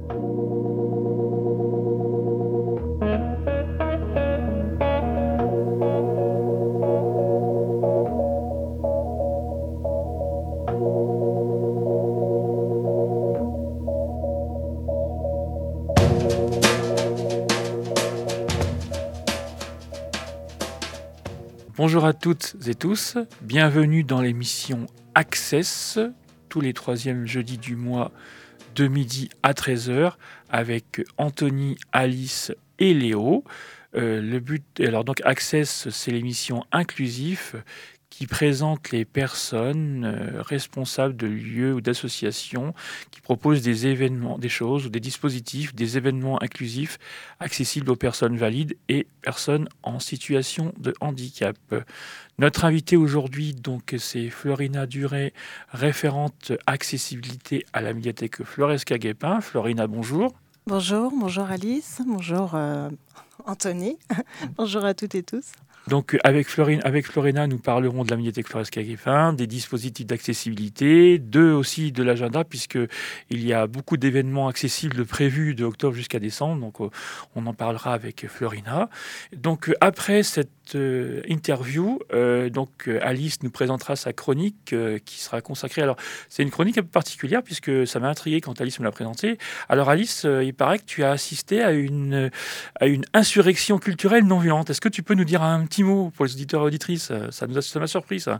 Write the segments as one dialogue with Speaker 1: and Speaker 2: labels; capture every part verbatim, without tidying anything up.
Speaker 1: Bonjour à toutes et tous, bienvenue dans l'émission Access, tous les troisièmes jeudis du mois de midi à treize heures avec Anthony, Alice et Léo. Euh, le but, alors donc Access, c'est l'émission inclusive qui présente les personnes euh, responsables de lieux ou d'associations qui proposent des événements, des choses ou des dispositifs, des événements inclusifs accessibles aux personnes valides et personnes en situation de handicap. Notre invitée aujourd'hui, donc, c'est Florina Duret, référente accessibilité à la médiathèque Floresca-Guépin. Florina, bonjour.
Speaker 2: Bonjour, bonjour Alice, bonjour euh, Anthony, bonjour à toutes et tous.
Speaker 1: Donc avec, Florine, avec Florina, nous parlerons de la médiathèque Floresca-Guépin, des dispositifs d'accessibilité, de aussi de l'agenda, puisqu'il y a beaucoup d'événements accessibles prévus de octobre jusqu'à décembre, donc euh, on en parlera avec Florina. Donc euh, après cette euh, interview, euh, donc euh, Alice nous présentera sa chronique euh, qui sera consacrée. Alors c'est une chronique un peu particulière puisque ça m'a intrigué quand Alice me l'a présentée. Alors Alice, euh, il paraît que tu as assisté à une, à une insurrection culturelle non violente. Est-ce que tu peux nous dire un petit mot pour les auditeurs et auditrices? Ça nous a, ça m'a surpris, ça.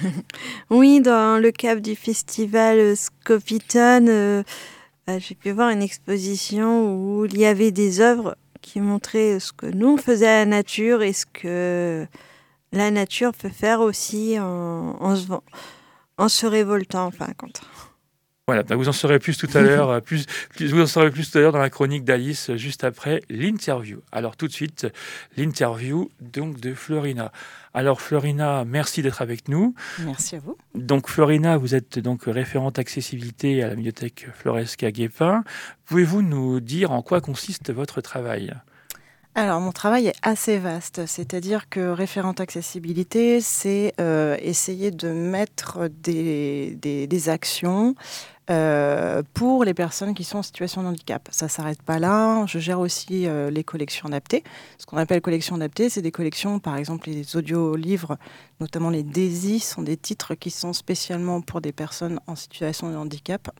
Speaker 2: Oui, dans le cadre du festival Scopiton, euh, bah, j'ai pu voir une exposition où il y avait des œuvres qui montraient ce que nous on faisait à la nature et ce que la nature peut faire aussi en, en, se, en se révoltant, en fin de compte.
Speaker 1: Voilà, vous en saurez plus tout à l'heure, plus, plus, vous en saurez plus tout à l'heure dans la chronique d'Alice, juste après l'interview. Alors tout de suite, l'interview donc de Florina. Alors Florina, merci d'être avec nous.
Speaker 2: Merci à vous.
Speaker 1: Donc Florina, vous êtes donc référente accessibilité à la médiathèque Floresca-Guépin. Pouvez-vous nous dire en quoi consiste votre travail ?
Speaker 2: Alors, mon travail est assez vaste, c'est-à-dire que référente accessibilité, c'est euh, essayer de mettre des, des, des actions euh, pour les personnes qui sont en situation de handicap. Ça ne s'arrête pas là, je gère aussi euh, les collections adaptées. Ce qu'on appelle collections adaptées, c'est des collections, par exemple les audio-livres, notamment les D A I S, sont des titres qui sont spécialement pour des personnes en situation de handicap.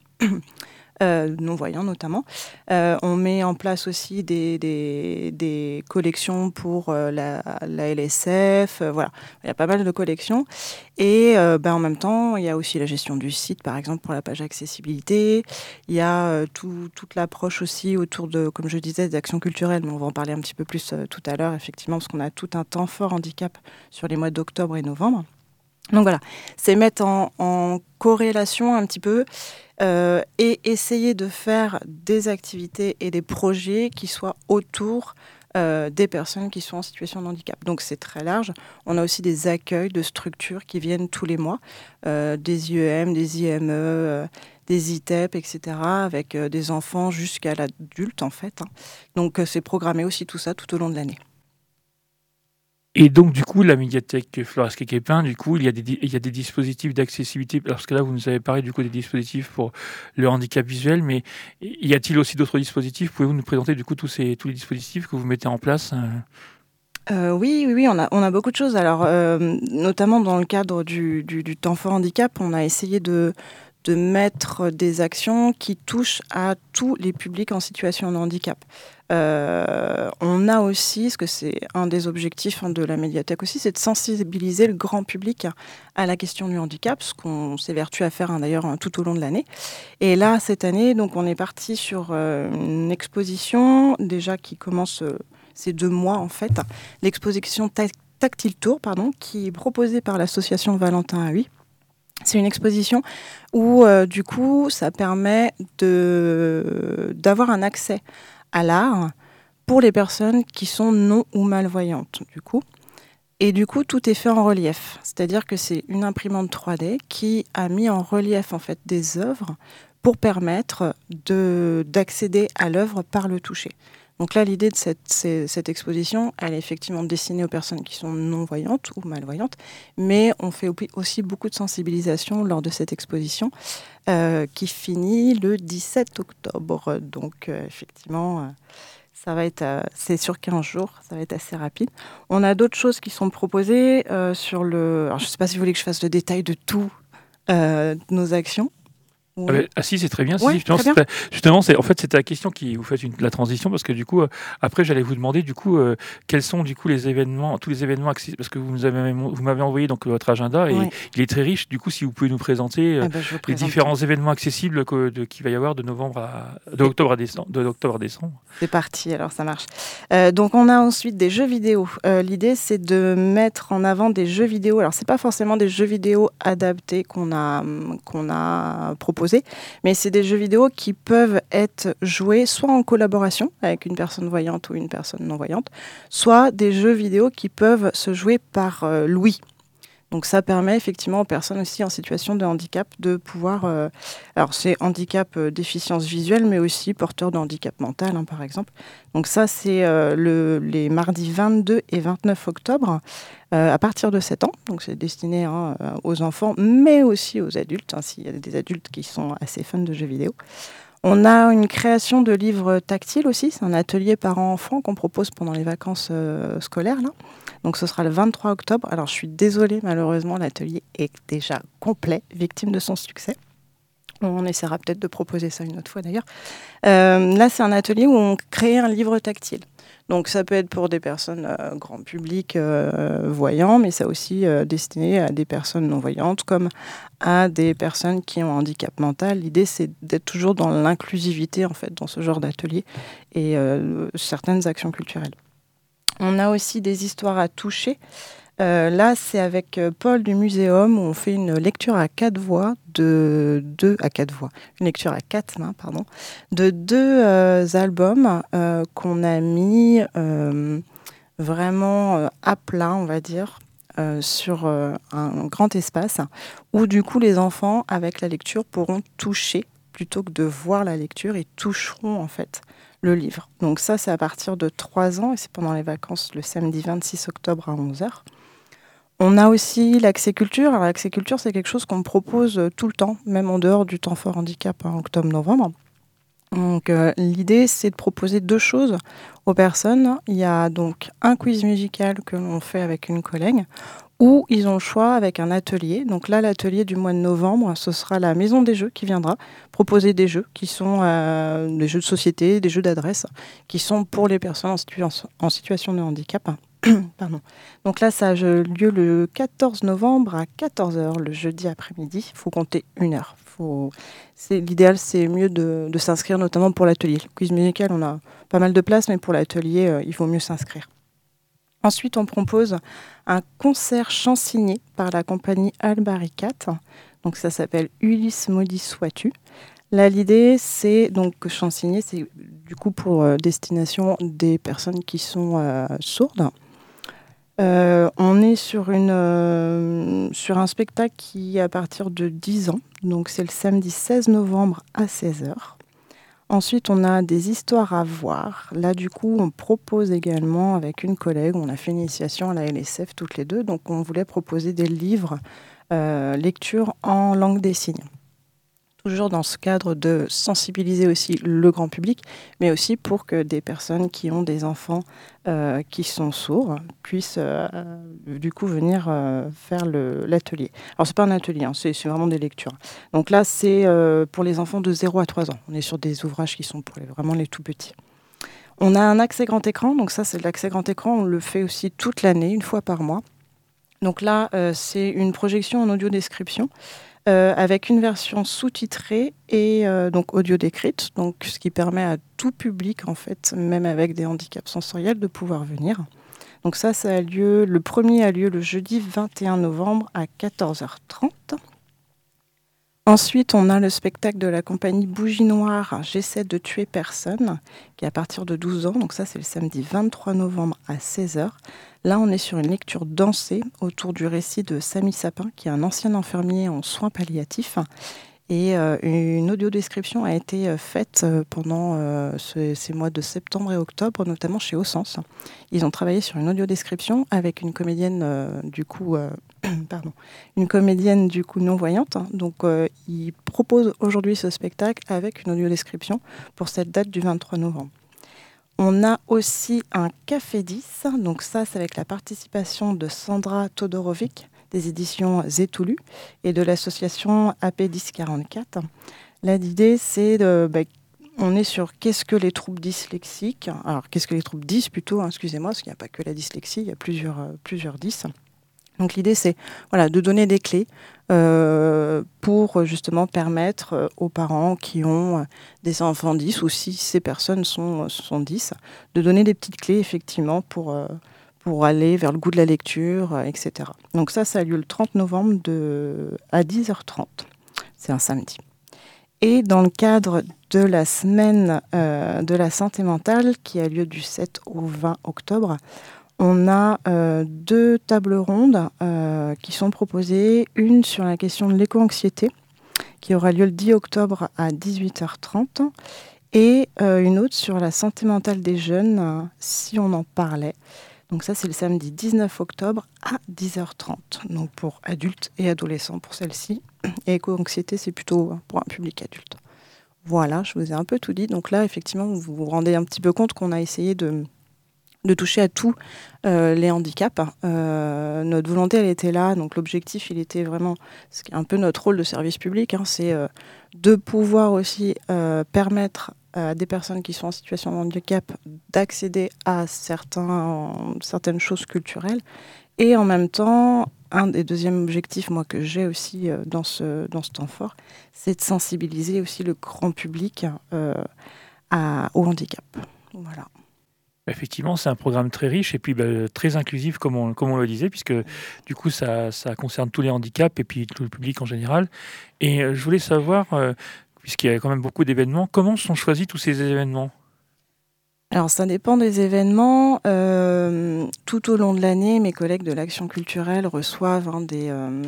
Speaker 2: Euh, non-voyants notamment. Euh, on met en place aussi des, des, des collections pour euh, la, la L S F. Euh, voilà, il y a pas mal de collections. Et euh, ben, en même temps, il y a aussi la gestion du site, par exemple, pour la page accessibilité. Il y a euh, tout, toute l'approche aussi autour de, comme je disais, des actions culturelles, mais on va en parler un petit peu plus euh, tout à l'heure, effectivement, parce qu'on a tout un temps fort handicap sur les mois d'octobre et novembre. Donc voilà, c'est mettre en, en corrélation un petit peu euh, et essayer de faire des activités et des projets qui soient autour euh, des personnes qui sont en situation de handicap. Donc c'est très large. On a aussi des accueils de structures qui viennent tous les mois, euh, des I E M, des I M E, euh, des I T E P, et cetera, avec euh, des enfants jusqu'à l'adulte en fait. Hein. Donc euh, c'est programmé aussi tout ça tout au long de l'année.
Speaker 1: Et donc, du coup, la médiathèque Floresca-Guépin, du coup, il y a des, il y a des dispositifs d'accessibilité, parce que là, vous nous avez parlé, du coup, des dispositifs pour le handicap visuel, mais y a-t-il aussi d'autres dispositifs? Pouvez-vous nous présenter, du coup, tous, ces, tous les dispositifs que vous mettez en place?
Speaker 2: Euh, oui, oui, oui, on a, on a beaucoup de choses. Alors, euh, notamment dans le cadre du, du, du temps fort handicap, on a essayé de, de mettre des actions qui touchent à tous les publics en situation de handicap. Euh, on a aussi, parce que c'est un des objectifs hein, de la médiathèque aussi, c'est de sensibiliser le grand public à la question du handicap, ce qu'on s'évertue à faire hein, d'ailleurs hein, tout au long de l'année. Et là, cette année, donc, on est parti sur euh, une exposition déjà qui commence euh, ces deux mois en fait, l'exposition ta- Tactile Tour, pardon, qui est proposée par l'association Valentin A U I. C'est une exposition où, euh, du coup, ça permet de, d'avoir un accès à l'art pour les personnes qui sont non ou malvoyantes, du coup. Et du coup, tout est fait en relief. C'est-à-dire que c'est une imprimante trois D qui a mis en relief, en fait, des œuvres pour permettre de, d'accéder à l'œuvre par le toucher. Donc là, l'idée de cette, cette exposition, elle est effectivement destinée aux personnes qui sont non-voyantes ou malvoyantes, mais on fait aussi beaucoup de sensibilisation lors de cette exposition euh, qui finit le dix-sept octobre. Donc euh, effectivement... Euh, Ça va être, euh, c'est sur quinze jours, ça va être assez rapide. On a d'autres choses qui sont proposées euh, sur le... Alors, je ne sais pas si vous voulez que je fasse le détail de tout euh, nos actions.
Speaker 1: Oui. Ah, bah, ah si, c'est très bien.
Speaker 2: Ouais,
Speaker 1: si, justement,
Speaker 2: très bien.
Speaker 1: C'est, justement, c'est, en fait, c'était la question qui vous fait une, la transition parce que du coup, euh, après, j'allais vous demander du coup euh, quels sont du coup les événements, tous les événements accessibles parce que vous nous avez, vous m'avez envoyé donc votre agenda et ouais. il est très riche. Du coup, si vous pouvez nous présenter euh, ah bah, les différents tout. événements accessibles que, de, qu'il va y avoir de novembre à de octobre à décembre, de octobre à décembre.
Speaker 2: C'est parti. Alors ça marche. Euh, donc on a ensuite des jeux vidéo. Euh, l'idée c'est de mettre en avant des jeux vidéo. Alors c'est pas forcément des jeux vidéo adaptés qu'on a qu'on a proposés, mais c'est des jeux vidéo qui peuvent être joués soit en collaboration avec une personne voyante ou une personne non-voyante, soit des jeux vidéo qui peuvent se jouer par euh, Louis. Donc ça permet effectivement aux personnes aussi en situation de handicap de pouvoir... Euh, alors c'est handicap, euh, déficience visuelle, mais aussi porteur de handicap mental, hein, par exemple. Donc ça, c'est euh, le, les mardis vingt-deux et vingt-neuf octobre, euh, à partir de sept ans. Donc c'est destiné hein, aux enfants, mais aussi aux adultes, hein, s'il y a des adultes qui sont assez fans de jeux vidéo. On a une création de livres tactiles aussi. C'est un atelier parents-enfants qu'on propose pendant les vacances euh, scolaires, là. Donc ce sera le vingt-trois octobre. Alors je suis désolée, malheureusement, l'atelier est déjà complet, victime de son succès. On essaiera peut-être de proposer ça une autre fois d'ailleurs. Euh, là, c'est un atelier où on crée un livre tactile. Donc ça peut être pour des personnes euh, grand public euh, voyants, mais ça aussi euh, destiné à des personnes non-voyantes comme à des personnes qui ont un handicap mental. L'idée, c'est d'être toujours dans l'inclusivité en fait, dans ce genre d'atelier et euh, certaines actions culturelles. On a aussi des histoires à toucher. Euh, là, c'est avec Paul du Muséum où on fait une lecture à quatre voix de deux à quatre voix, une lecture à quatre mains, pardon, de deux euh, albums euh, qu'on a mis euh, vraiment euh, à plat, on va dire, euh, sur euh, un grand espace où du coup les enfants, avec la lecture, pourront toucher plutôt que de voir la lecture, ils toucheront en fait le livre. Donc ça, c'est à partir de trois ans et c'est pendant les vacances le samedi vingt-six octobre à onze heures. On a aussi l'accès culture. Alors, l'accès culture, c'est quelque chose qu'on propose tout le temps, même en dehors du temps fort handicap en octobre-novembre. Donc, euh, l'idée, c'est de proposer deux choses aux personnes. Il y a donc un quiz musical que l'on fait avec une collègue, où ils ont le choix avec un atelier. Donc là, l'atelier du mois de novembre, ce sera la Maison des Jeux qui viendra proposer des jeux qui sont euh, des jeux de société, des jeux d'adresse, qui sont pour les personnes en, situa- en situation de handicap. Pardon. Donc là, ça a lieu le quatorze novembre à quatorze heures, le jeudi après-midi. Il faut compter une heure. Faut... C'est... L'idéal, c'est mieux de, de s'inscrire, notamment pour l'atelier. Le quiz musical, on a pas mal de place, mais pour l'atelier, euh, il vaut mieux s'inscrire. Ensuite, on propose un concert chansigné par la compagnie Albaricat. Donc ça s'appelle Ulysse maudit sois-tu. Là, l'idée, c'est donc chansigné, c'est du coup pour euh, destination des personnes qui sont euh, sourdes. Euh, on est sur, une, euh, sur un spectacle qui est à partir de dix ans. Donc c'est le samedi seize novembre à seize heures. Ensuite, on a des histoires à voir. Là, du coup, on propose également, avec une collègue, on a fait une initiation à la L S F toutes les deux. Donc on voulait proposer des livres, euh, lecture en langue des signes. Toujours dans ce cadre de sensibiliser aussi le grand public, mais aussi pour que des personnes qui ont des enfants euh, qui sont sourds puissent euh, du coup venir euh, faire le, l'atelier. Alors c'est pas un atelier, hein, c'est, c'est vraiment des lectures. Donc là c'est euh, pour les enfants de zéro à trois ans. On est sur des ouvrages qui sont pour les, vraiment les tout petits. On a un accès grand écran, donc ça c'est l'accès grand écran, on le fait aussi toute l'année, une fois par mois. Donc là euh, c'est une projection en audio description. Euh, avec une version sous-titrée et euh, donc audio décrite, donc ce qui permet à tout public en fait, même avec des handicaps sensoriels, de pouvoir venir. Donc ça, ça a lieu, le premier a lieu le jeudi vingt et un novembre à quatorze heures trente. Ensuite, on a le spectacle de la compagnie Bougie Noire, J'essaie de tuer personne, qui est à partir de douze ans. Donc ça, c'est le samedi vingt-trois novembre à seize heures. Là, on est sur une lecture dansée autour du récit de Samy Sapin, qui est un ancien infirmier en soins palliatifs Et euh, une audiodescription a été euh, faite euh, pendant euh, ce- ces mois de septembre et octobre, notamment chez Au Sens. Ils ont travaillé sur une audiodescription avec une comédienne euh, du coup, euh, pardon, une comédienne du coup non-voyante. Donc euh, ils proposent aujourd'hui ce spectacle avec une audiodescription pour cette date du vingt-trois novembre. On a aussi un Café dix, donc ça c'est avec la participation de Sandra Todorovic des éditions Zétoulu et de l'association A P dix quarante-quatre. Là l'idée c'est de... Bah, on est sur qu'est-ce que les troubles dyslexiques, alors qu'est-ce que les troubles dys plutôt, hein, excusez-moi, parce qu'il n'y a pas que la dyslexie, il y a plusieurs, euh, plusieurs dys. Donc l'idée c'est voilà, de donner des clés euh, pour justement permettre euh, aux parents qui ont euh, des enfants dys ou si ces personnes sont, sont dys, de donner des petites clés effectivement pour, euh, pour aller vers le goût de la lecture, euh, et cetera. Donc ça, ça a lieu le trente novembre de, à dix heures trente. C'est un samedi. Et dans le cadre de la semaine euh, de la santé mentale qui a lieu du sept au vingt octobre, on a euh, deux tables rondes euh, qui sont proposées. Une sur la question de l'éco-anxiété, qui aura lieu le dix octobre à dix-huit heures trente, et euh, une autre sur la santé mentale des jeunes, euh, si on en parlait. Donc ça, c'est le samedi dix-neuf octobre à dix heures trente, donc pour adultes et adolescents pour celle-ci. Et éco-anxiété, c'est plutôt pour un public adulte. Voilà, je vous ai un peu tout dit. Donc là, effectivement, vous vous rendez un petit peu compte qu'on a essayé de... de toucher à tous euh, les handicaps. Euh, notre volonté, elle était là. Donc l'objectif, il était vraiment, ce qui est un peu notre rôle de service public, hein, c'est euh, de pouvoir aussi euh, permettre à des personnes qui sont en situation de handicap d'accéder à certains, certaines choses culturelles. Et en même temps, un des deuxièmes objectifs, moi, que j'ai aussi euh, dans, ce, dans ce temps fort, c'est de sensibiliser aussi le grand public euh, à, au handicap. Voilà.
Speaker 1: Effectivement, c'est un programme très riche et puis bah, très inclusif, comme on, comme on le disait, puisque du coup, ça, ça concerne tous les handicaps et puis tout le public en général. Et euh, je voulais savoir, euh, puisqu'il y a quand même beaucoup d'événements, comment sont choisis tous ces événements?
Speaker 2: Alors, ça dépend des événements. Euh, tout au long de l'année, mes collègues de l'Action culturelle reçoivent hein, des, euh,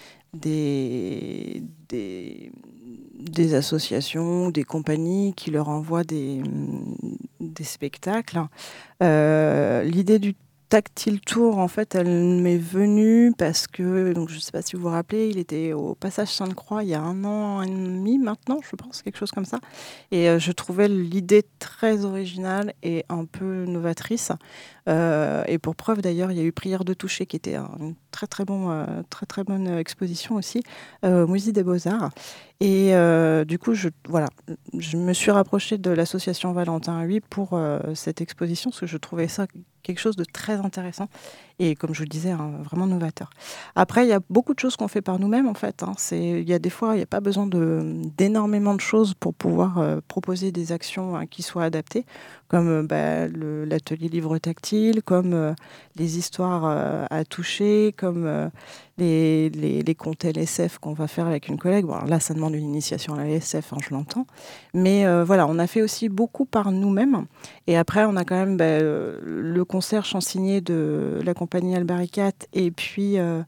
Speaker 2: des, des, des associations, des compagnies qui leur envoient des, des spectacles. Euh, l'idée du Tactile Tour, en fait, elle m'est venue parce que, donc, je ne sais pas si vous vous rappelez, il était au Passage Sainte-Croix il y a un an et demi maintenant, je pense, quelque chose comme ça. Et euh, je trouvais l'idée très originale et un peu novatrice. Euh, et pour preuve, d'ailleurs, il y a eu Prière de toucher, qui était un- une très très, bon, euh, très très bonne exposition aussi, euh, au Musée des Beaux-Arts. Et euh, du coup, je, voilà, je me suis rapprochée de l'association Valentin huit pour euh, cette exposition, parce que je trouvais ça quelque chose de très intéressant et, comme je vous le disais, hein, vraiment novateur. Après, il y a beaucoup de choses qu'on fait par nous-mêmes, en fait. Hein. C'est, il y a des fois, il n'y a pas besoin de, d'énormément de choses pour pouvoir euh, proposer des actions hein, qui soient adaptées, comme euh, bah, le, l'atelier livre tactile, comme euh, les histoires euh, à toucher, comme euh, les, les, les contes L S F qu'on va faire avec une collègue. Bon, alors là, ça demande une initiation à la L S F, hein, je l'entends. Mais euh, voilà, on a fait aussi beaucoup par nous-mêmes. Et après, on a quand même bah, euh, le concert chansigné de la compagnie Albaricat et puis euh,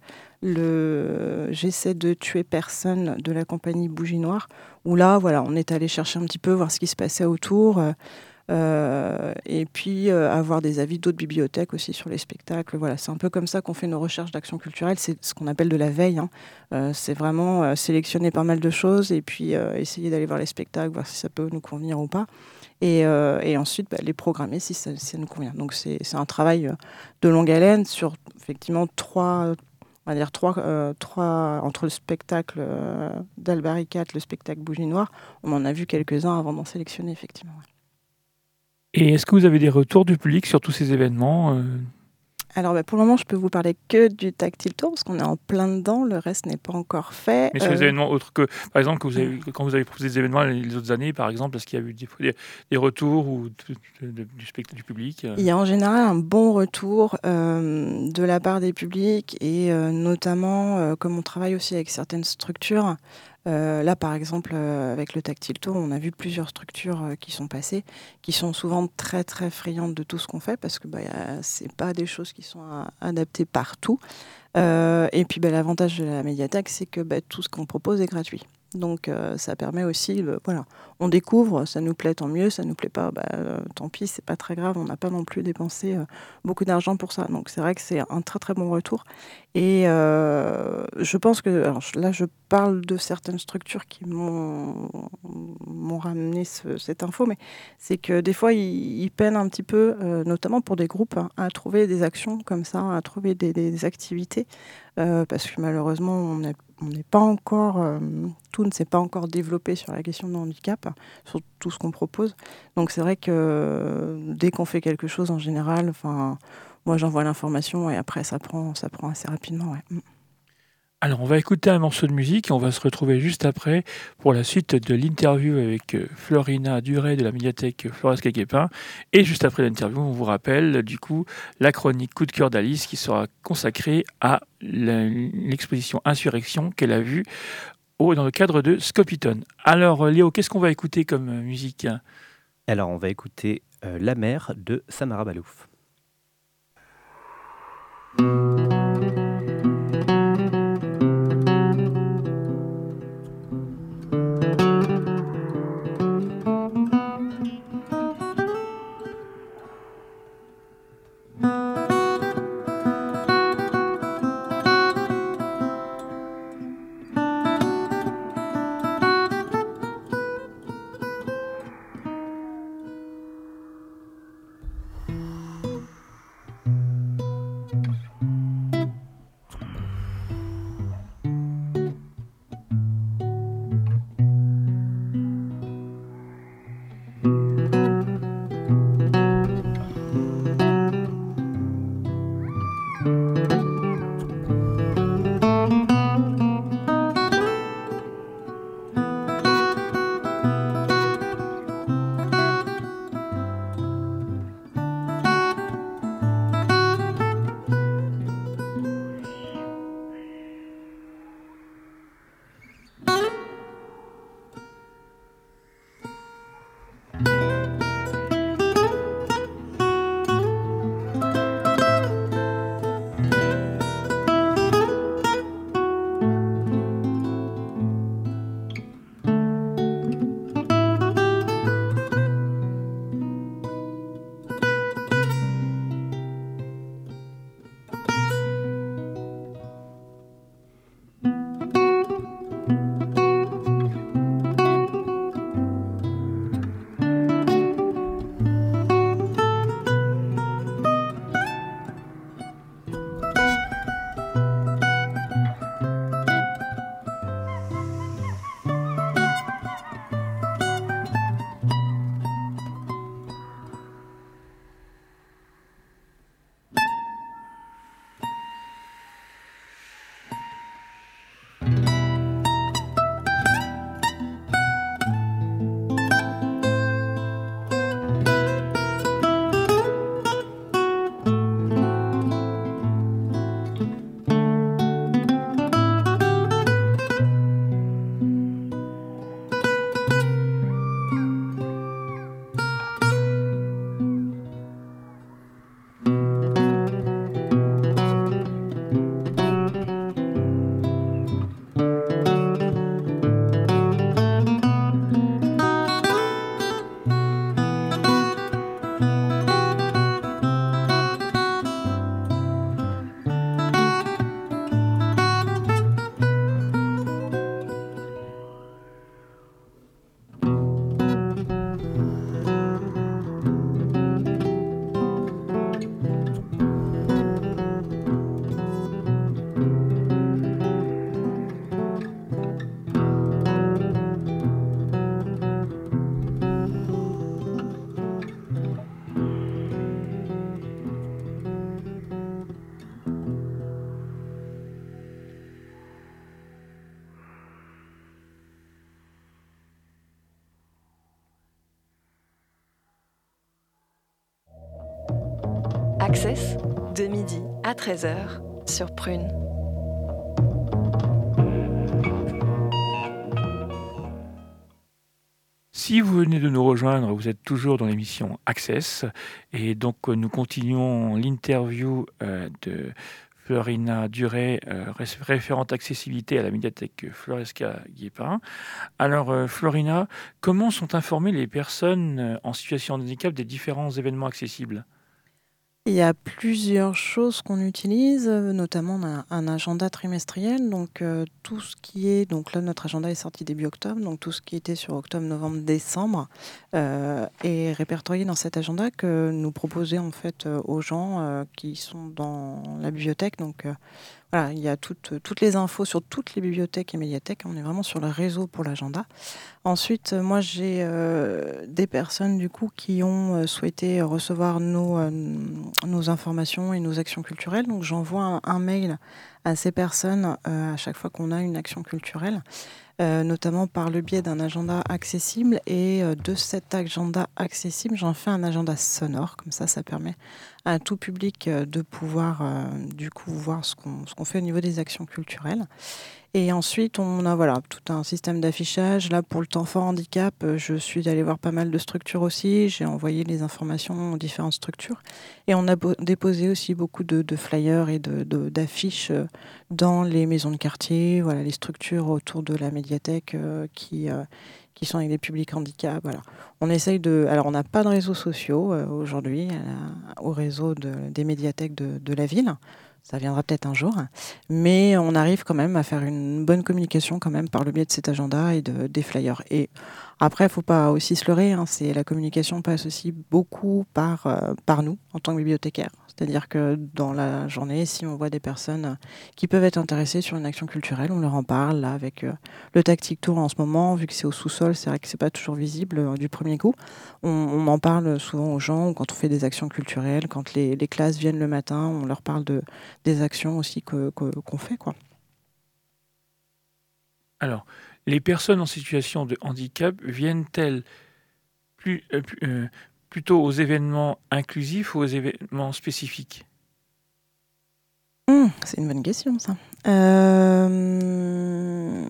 Speaker 2: le J'essaie de tuer personne de la compagnie Bougie Noire, où là, voilà, on est allé chercher un petit peu, voir ce qui se passait autour. Euh, euh, et puis euh, avoir des avis d'autres bibliothèques aussi sur les spectacles. Voilà, c'est un peu comme ça qu'on fait nos recherches d'action culturelle. C'est ce qu'on appelle de la veille. Hein. Euh, c'est vraiment euh, sélectionner pas mal de choses et puis euh, essayer d'aller voir les spectacles, voir si ça peut nous convenir ou pas. Et, euh, et ensuite bah, les programmer si ça, si ça nous convient. Donc c'est, c'est un travail de longue haleine sur effectivement trois... On va dire trois, euh, trois entre le spectacle euh, d'Albaricat, le spectacle Bougie Noire. On en a vu quelques-uns avant d'en sélectionner, effectivement. Ouais.
Speaker 1: Et est-ce que vous avez des retours du public sur tous ces événements euh
Speaker 2: Alors bah, pour le moment, je peux vous parler que du Tactile Tour parce qu'on est en plein dedans, le reste n'est pas encore fait.
Speaker 1: Mais sur les
Speaker 2: Euh,
Speaker 1: événements autres que, par exemple, que vous avez, quand vous avez proposé des événements les autres années, par exemple, est-ce qu'il y a eu des, des, des retours ou de, de, du spectacle du public euh
Speaker 2: Il y a en général un bon retour euh, de la part des publics et euh, notamment, euh, comme on travaille aussi avec certaines structures, euh, là par exemple euh, avec le Tactile Tour, on a vu plusieurs structures euh, qui sont passées, qui sont souvent très très friandes de tout ce qu'on fait parce que bah, c'est pas des choses qui sont à, adaptées partout. Euh, et puis bah, l'avantage de la médiathèque, c'est que bah, tout ce qu'on propose est gratuit. Donc euh, ça permet aussi, euh, voilà, on découvre, ça nous plaît, tant mieux, ça nous plaît pas, bah, euh, tant pis, c'est pas très grave, on n'a pas non plus dépensé euh, beaucoup d'argent pour ça. Donc c'est vrai que c'est un très très bon retour. Et euh, je pense que, alors là je parle de certaines structures qui m'ont, m'ont ramené ce- cette info, mais c'est que des fois ils, ils peinent un petit peu, euh, notamment pour des groupes, hein, à trouver des actions comme ça, à trouver des, des activités, euh, parce que malheureusement on n'est on n'est pas encore, euh, tout ne s'est pas encore développé sur la question de handicap, sur tout ce qu'on propose. Donc c'est vrai que euh, dès qu'on fait quelque chose en général, enfin, moi j'envoie l'information et après ça prend, ça prend assez rapidement. Ouais. Mm.
Speaker 1: Alors, on va écouter un morceau de musique et on va se retrouver juste après pour la suite de l'interview avec euh, Florina Duret de la médiathèque Flores Quéquépin. Et juste après l'interview, on vous rappelle du coup la chronique Coup de cœur d'Alice qui sera consacrée à la- l'exposition Insurrection qu'elle a vue au- dans le cadre de Scopiton. Alors, euh, Léo, qu'est-ce qu'on va écouter comme euh, musique?
Speaker 3: Alors, on va écouter euh, La mer de Samara Balouf.
Speaker 4: Access, de midi à treize heures sur Prune.
Speaker 1: Si vous venez de nous rejoindre, vous êtes toujours dans l'émission Access et donc euh, nous continuons l'interview euh, de Florina Duret, euh, référente accessibilité à la médiathèque Floresca Guépin. Alors, euh, Florina, comment sont informées les personnes en situation de handicap des différents événements accessibles ?
Speaker 2: Il y a plusieurs choses qu'on utilise, notamment on a un agenda trimestriel, donc euh, tout ce qui est, donc là notre agenda est sorti début octobre, donc tout ce qui était sur octobre, novembre, décembre euh, est répertorié dans cet agenda que nous proposons en fait euh, aux gens euh, qui sont dans la bibliothèque. Donc euh, voilà, il y a toutes, toutes les infos sur toutes les bibliothèques et médiathèques, on est vraiment sur le réseau pour l'agenda. Ensuite, moi, j'ai euh, des personnes du coup qui ont euh, souhaité recevoir nos, euh, nos informations et nos actions culturelles. Donc, j'envoie un, un mail à ces personnes euh, à chaque fois qu'on a une action culturelle, euh, notamment par le biais d'un agenda accessible. Et euh, de cet agenda accessible, j'en fais un agenda sonore. Comme ça, ça permet à tout public euh, de pouvoir euh, du coup voir ce qu'on, ce qu'on fait au niveau des actions culturelles. Et ensuite, on a voilà, tout un système d'affichage. Là, pour le temps fort handicap, je suis allée voir pas mal de structures aussi. J'ai envoyé les informations aux différentes structures. Et on a bo- déposé aussi beaucoup de, de flyers et de, de, d'affiches dans les maisons de quartier, voilà, les structures autour de la médiathèque euh, qui, euh, qui sont avec des publics handicap. Voilà. On essaye de... Alors, on n'a pas de réseaux sociaux euh, aujourd'hui la, au réseau de, des médiathèques de, de la ville. Ça viendra peut-être un jour, mais on arrive quand même à faire une bonne communication quand même par le biais de cet agenda et de, des flyers. Et après, il ne faut pas aussi se leurrer, hein, c'est, la communication passe aussi beaucoup par, euh, par nous en tant que bibliothécaires. C'est-à-dire que dans la journée, si on voit des personnes qui peuvent être intéressées sur une action culturelle, on leur en parle là, avec euh, le Tactic Tour en ce moment, vu que c'est au sous-sol, c'est vrai que c'est pas toujours visible euh, du premier coup. On, on en parle souvent aux gens quand on fait des actions culturelles, quand les, les classes viennent le matin, on leur parle de, des actions aussi que, que, qu'on fait, quoi.
Speaker 1: Alors, les personnes en situation de handicap viennent-elles plus, euh, plus, euh, plutôt aux événements inclusifs ou aux événements spécifiques ?
Speaker 2: Mmh, c'est une bonne question, ça. Euh...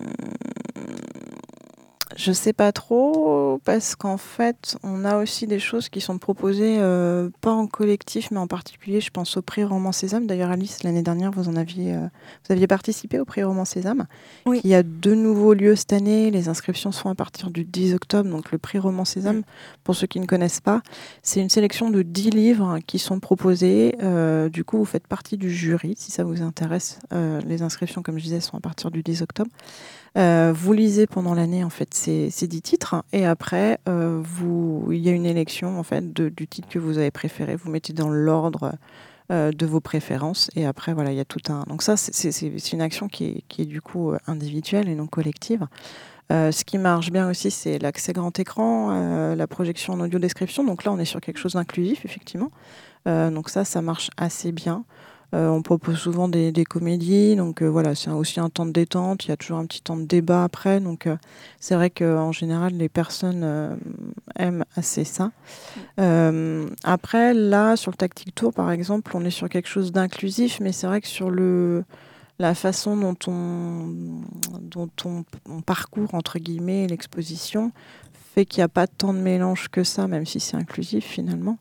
Speaker 2: Je sais pas trop, parce qu'en fait, on a aussi des choses qui sont proposées, euh, pas en collectif, mais en particulier, je pense au prix Roman Sésame. D'ailleurs, Alice, l'année dernière, vous en aviez, euh, vous aviez participé au prix Roman Sésame.
Speaker 4: Oui.
Speaker 2: Il y a de nouveaux lieux cette année. Les inscriptions se font à partir du dix octobre. Donc, le prix Roman Sésame, mmh. pour ceux qui ne connaissent pas, c'est une sélection de dix livres qui sont proposés. Euh, du coup, vous faites partie du jury, si ça vous intéresse. Euh, les inscriptions, comme je disais, sont à partir du dix octobre. Euh, vous lisez pendant l'année en fait ces, ces dix titres et après euh, vous, il y a une élection en fait de, du titre que vous avez préféré. Vous mettez dans l'ordre euh, de vos préférences et après voilà il y a tout un. Donc ça c'est, c'est, c'est une action qui est, qui est du coup individuelle et non collective. Euh, ce qui marche bien aussi c'est l'accès grand écran, euh, la projection en audio description. Donc là on est sur quelque chose d'inclusif effectivement. Euh, donc ça ça marche assez bien. Euh, on propose souvent des, des comédies, donc euh, voilà, c'est aussi un temps de détente. Il y a toujours un petit temps de débat après, donc euh, c'est vrai qu'en général, les personnes euh, aiment assez ça. Euh, après, là, sur le Tactic Tour, par exemple, on est sur quelque chose d'inclusif, mais c'est vrai que sur le, la façon dont on, dont on, on parcourt, entre guillemets, l'exposition, fait qu'il n'y a pas tant de mélange que ça, même si c'est inclusif finalement.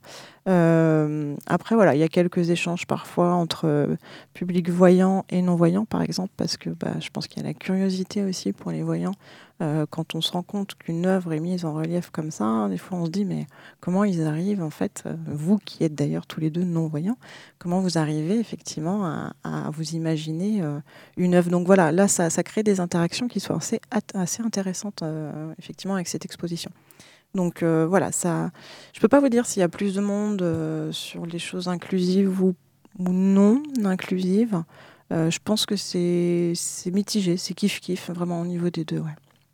Speaker 2: Euh, après, voilà, il y a quelques échanges parfois entre euh, public voyant et non-voyant, par exemple, parce que bah, je pense qu'il y a la curiosité aussi pour les voyants. Euh, quand on se rend compte qu'une œuvre est mise en relief comme ça, hein, des fois on se dit, mais comment ils arrivent, en fait, euh, vous qui êtes d'ailleurs tous les deux non-voyants, comment vous arrivez effectivement à, à vous imaginer euh, une œuvre. Donc voilà, là, ça, ça crée des interactions qui sont assez, assez intéressantes, euh, effectivement, avec cette exposition. Donc euh, voilà, ça, je ne peux pas vous dire s'il y a plus de monde euh, sur les choses inclusives ou, ou non inclusives. Euh, je pense que c'est, c'est mitigé, c'est kiff-kiff, vraiment au niveau des deux. Ouais.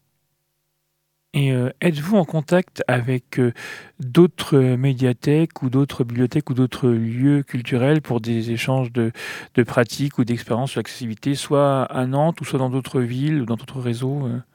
Speaker 1: Et euh, êtes-vous en contact avec euh, d'autres médiathèques ou d'autres bibliothèques ou d'autres lieux culturels pour des échanges de, de pratiques ou d'expériences sur l'accessibilité, soit à Nantes ou soit dans d'autres villes ou dans d'autres réseaux euh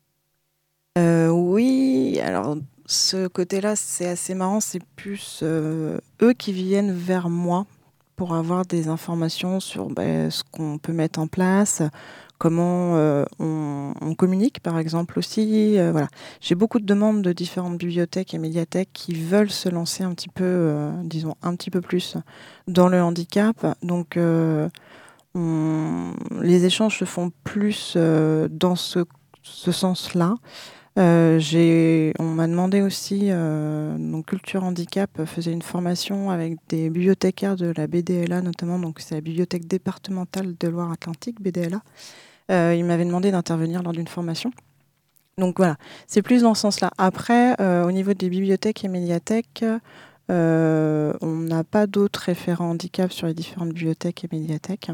Speaker 2: Euh, oui, alors ce côté-là, c'est assez marrant. C'est plus euh, eux qui viennent vers moi pour avoir des informations sur bah, ce qu'on peut mettre en place, comment euh, on, on communique, par exemple aussi. Euh, voilà. J'ai beaucoup de demandes de différentes bibliothèques et médiathèques qui veulent se lancer un petit peu, euh, disons, un petit peu plus dans le handicap. Donc, euh, on- les échanges se font plus euh, dans ce, ce sens-là. Euh, j'ai, on m'a demandé aussi, euh, donc Culture Handicap faisait une formation avec des bibliothécaires de la B D L A notamment, donc c'est la bibliothèque départementale de Loire-Atlantique, B D L A. Euh, ils m'avaient demandé d'intervenir lors d'une formation. Donc voilà, c'est plus dans ce sens-là. Après, euh, au niveau des bibliothèques et médiathèques, euh, on n'a pas d'autres référents handicap sur les différentes bibliothèques et médiathèques.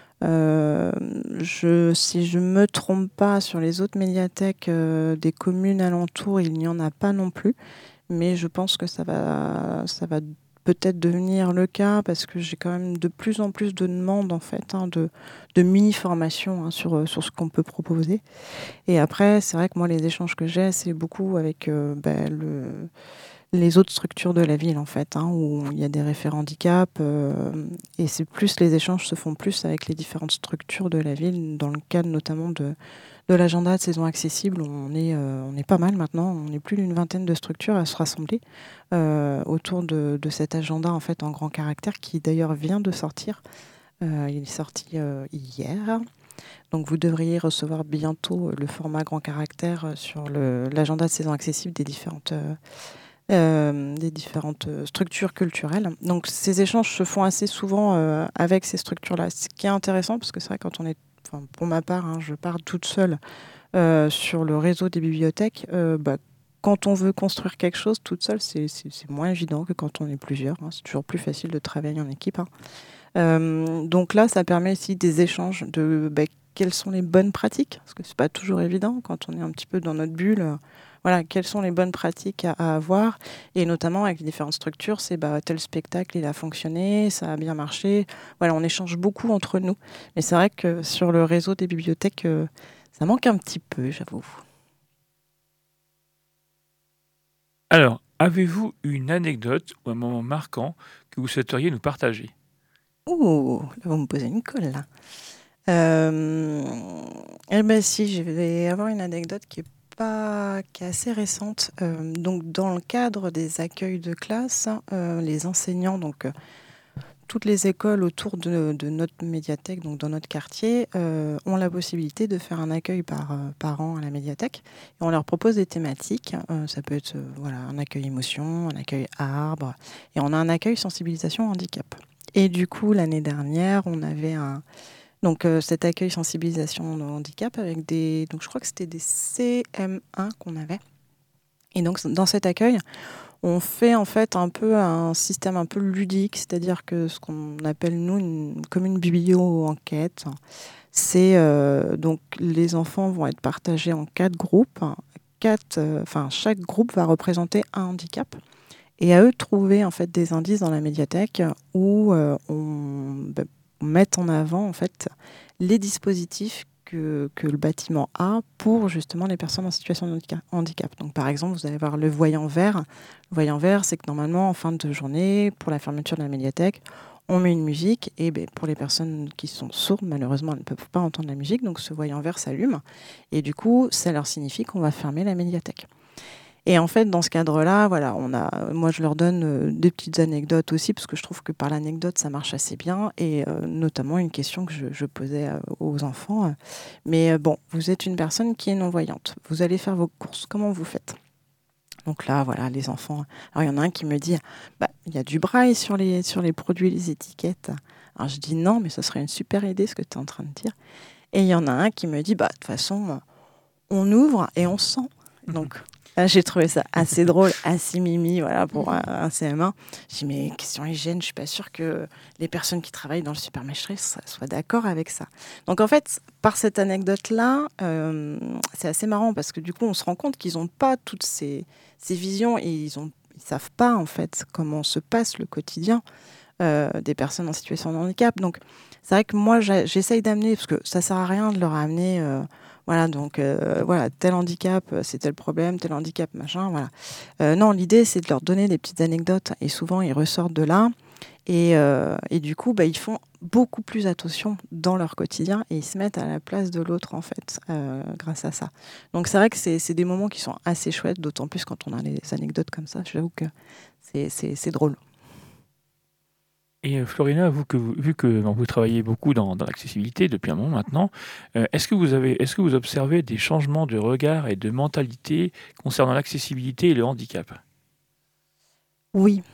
Speaker 2: Euh, je, si je me trompe pas, sur les autres médiathèques euh, des communes alentours, il n'y en a pas non plus. Mais je pense que ça va, ça va peut-être devenir le cas parce que j'ai quand même de plus en plus de demandes en fait, hein, de, de mini-formations hein, sur, sur ce qu'on peut proposer. Et après, c'est vrai que moi, les échanges que j'ai, c'est beaucoup avec euh, ben, le les autres structures de la ville, en fait, hein, où il y a des référents handicap. Euh, et c'est plus, les échanges se font plus avec les différentes structures de la ville, dans le cadre notamment de, de l'agenda de saison accessible. On est, euh, on est pas mal maintenant, on est plus d'une vingtaine de structures à se rassembler euh, autour de, de cet agenda, en fait, en grand caractère, qui d'ailleurs vient de sortir. Euh, il est sorti euh, hier. Donc vous devriez recevoir bientôt le format grand caractère sur le, l'agenda de saison accessible des différentes... Euh, euh, des différentes structures culturelles. Donc ces échanges se font assez souvent euh, avec ces structures-là. Ce qui est intéressant, parce que c'est vrai quand on est, enfin, pour ma part, hein, je pars toute seule euh, sur le réseau des bibliothèques, euh, bah, quand on veut construire quelque chose toute seule, c'est, c'est, c'est moins évident que quand on est plusieurs. Hein. C'est toujours plus facile de travailler en équipe. Hein. Euh, donc là, ça permet aussi des échanges de bah, quelles sont les bonnes pratiques, parce que c'est pas toujours évident quand on est un petit peu dans notre bulle. Euh, voilà, quelles sont les bonnes pratiques à, à avoir, et notamment avec les différentes structures, c'est bah, tel spectacle il a fonctionné, ça a bien marché. Voilà, on échange beaucoup entre nous. Mais c'est vrai que sur le réseau des bibliothèques, euh, ça manque un petit peu, j'avoue.
Speaker 1: Alors, avez-vous une anecdote ou un moment marquant que vous souhaiteriez nous partager?
Speaker 2: Ouh, là vous me posez une colle là. Euh, eh ben si, je vais avoir une anecdote qui est pas, qui est assez récente. Euh, donc dans le cadre des accueils de classe, euh, les enseignants, donc euh, toutes les écoles autour de, de notre médiathèque, donc dans notre quartier, euh, ont la possibilité de faire un accueil par, euh, par an à la médiathèque. Et on leur propose des thématiques. Euh, ça peut être euh, voilà, un accueil émotion, un accueil arbre, et on a un accueil sensibilisation handicap. Et du coup, l'année dernière, on avait un donc euh, cet accueil sensibilisation au handicap avec des, donc je crois que c'était des C M un qu'on avait. Et donc dans cet accueil, on fait en fait un peu un système un peu ludique, c'est-à-dire que ce qu'on appelle nous une, comme une biblio-enquête, c'est euh, donc les enfants vont être partagés en quatre groupes. Quatre, euh, enfin chaque groupe va représenter un handicap. Et à eux de trouver en fait des indices dans la médiathèque où euh, on, bah, on met en avant en fait les dispositifs que, que le bâtiment a pour justement les personnes en situation de handicap. Donc par exemple, vous allez voir le voyant vert. Le voyant vert, c'est que normalement en fin de journée, pour la fermeture de la médiathèque, on met une musique et ben, pour les personnes qui sont sourdes, malheureusement, elles ne peuvent pas entendre la musique, donc ce voyant vert s'allume et du coup, ça leur signifie qu'on va fermer la médiathèque. Et en fait, dans ce cadre-là, voilà, on a, moi, je leur donne euh, des petites anecdotes aussi, parce que je trouve que par l'anecdote, ça marche assez bien, et euh, notamment une question que je, je posais euh, aux enfants. euh, mais euh, bon, vous êtes une personne qui est non-voyante. Vous allez faire vos courses. Comment vous faites? Donc là, voilà, les enfants. Alors, il y en a un qui me dit, bah, il y a du braille sur les, sur les produits, les étiquettes. Alors, je dis non, mais ce serait une super idée, ce que tu es en train de dire. Et il y en a un qui me dit, bah, de toute façon, on ouvre et on sent. Donc, là, j'ai trouvé ça assez drôle, assez mimi, voilà, pour un, un C M un. J'ai dit, mais question hygiène, je suis pas sûre que les personnes qui travaillent dans le supermarché soient d'accord avec ça. Donc, en fait, par cette anecdote-là, euh, c'est assez marrant parce que du coup, on se rend compte qu'ils n'ont pas toutes ces, ces visions et ils ont, ils savent pas, en fait, comment se passe le quotidien euh, des personnes en situation de handicap. Donc, c'est vrai que moi, j'ai- j'essaye d'amener, parce que ça sert à rien de leur amener... euh, voilà, donc euh, voilà, tel handicap, euh, c'est tel problème, tel handicap, machin, voilà. Euh, non, l'idée, c'est de leur donner des petites anecdotes, et souvent, ils ressortent de là, et, euh, et du coup, bah, ils font beaucoup plus attention dans leur quotidien, et ils se mettent à la place de l'autre, en fait, euh, grâce à ça. Donc, c'est vrai que c'est, c'est des moments qui sont assez chouettes, d'autant plus quand on a des anecdotes comme ça, j'avoue que c'est, c'est, c'est drôle.
Speaker 1: Et euh, Florina, vous que vous- vu que bon, vous travaillez beaucoup dans, dans l'accessibilité depuis un moment maintenant, euh, est-ce que vous avez, est-ce que vous observez des changements de regard et de mentalité concernant l'accessibilité et le handicap?
Speaker 2: Oui.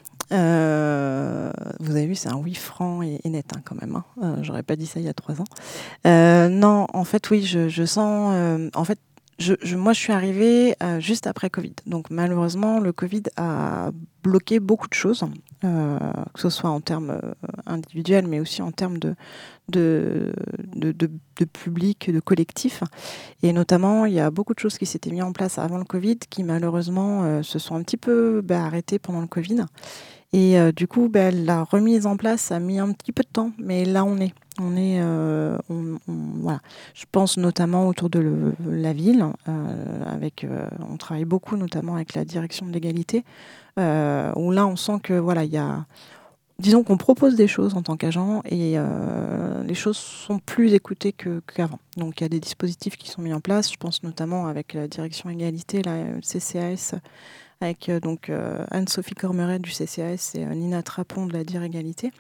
Speaker 2: Euh, vous avez vu, c'est un oui franc et, et net hein, quand même. Hein. Euh, j'aurais pas dit ça il y a trois ans. Euh, non, en fait, oui, je, je sens. Euh, en fait, je, je- moi, je suis arrivée euh, juste après Covid. Donc, malheureusement, le Covid a bloqué beaucoup de choses, euh, que ce soit en termes euh, individuels, mais aussi en termes de, de, de, de, de public, de collectif. Et notamment, il y a beaucoup de choses qui s'étaient mises en place avant le Covid qui, malheureusement, euh, se sont un petit peu bah, arrêtées pendant le Covid. Et euh, du coup, ben, la remise en place a mis un petit peu de temps, mais là on est. On est, euh, on- on- voilà. Je pense notamment autour de le- la ville, euh, avec, euh, on travaille beaucoup notamment avec la direction de l'égalité, euh, où là on sent que voilà, il y a, disons qu'on propose des choses en tant qu'agent et euh, les choses sont plus écoutées que, qu'avant. Donc il y a des dispositifs qui sont mis en place. Je pense notamment avec la direction égalité, la C C A S avec euh, donc euh, Anne-Sophie Cormeret du C C A S et euh, Nina Trapon de la Dire Égalité.